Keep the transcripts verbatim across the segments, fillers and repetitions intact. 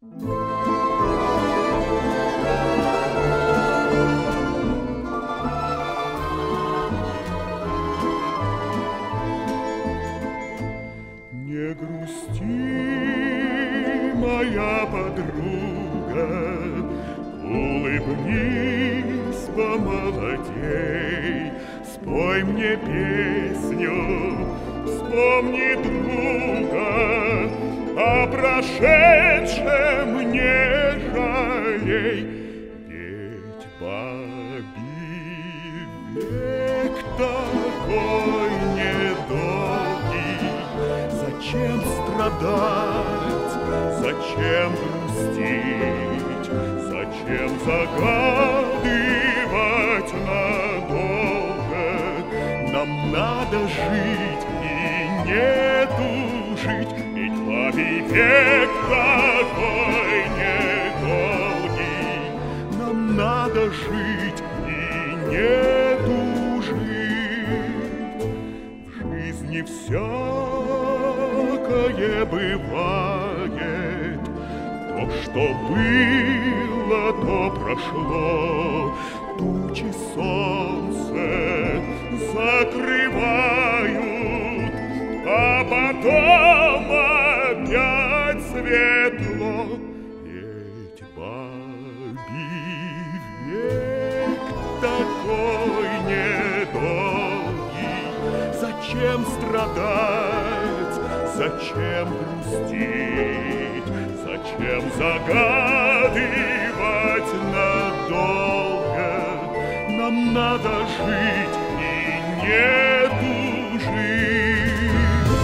Не грусти, моя подруга, улыбнись, помолодей, спой мне песню, вспомни друга, о прошедшем не жалей. Ведь бабий век такой недолгий, зачем страдать, зачем грустить, зачем загадывать надолго? Нам надо жить и не тужить, ведь бабий век такой недолгий. Нам надо жить и не тужить. В жизни всякое бывает, то, что было, то прошло. Тучи солнце закрывают, а потом опять светло. Ведь бабий век такой недолгий, зачем страдать, зачем грустить, зачем загадывать надолго? Нам надо жить и не тужить.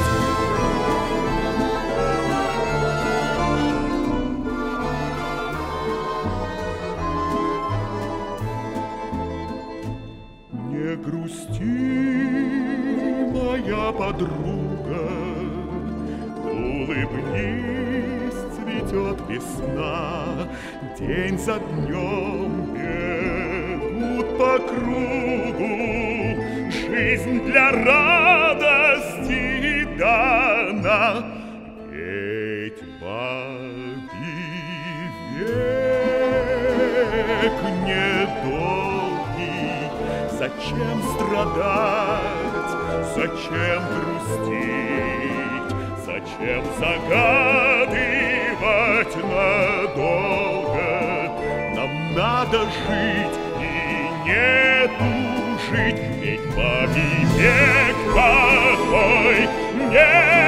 Не грусти, моя подруга, улыбнись, цветет весна, день за днем бегут по кругу, жизнь для радости дана. Ведь бабий век недолгий, зачем страдать, зачем грустить, зачем загадывать надолго? Нам надо жить и не тужить, ведь бабий век такой не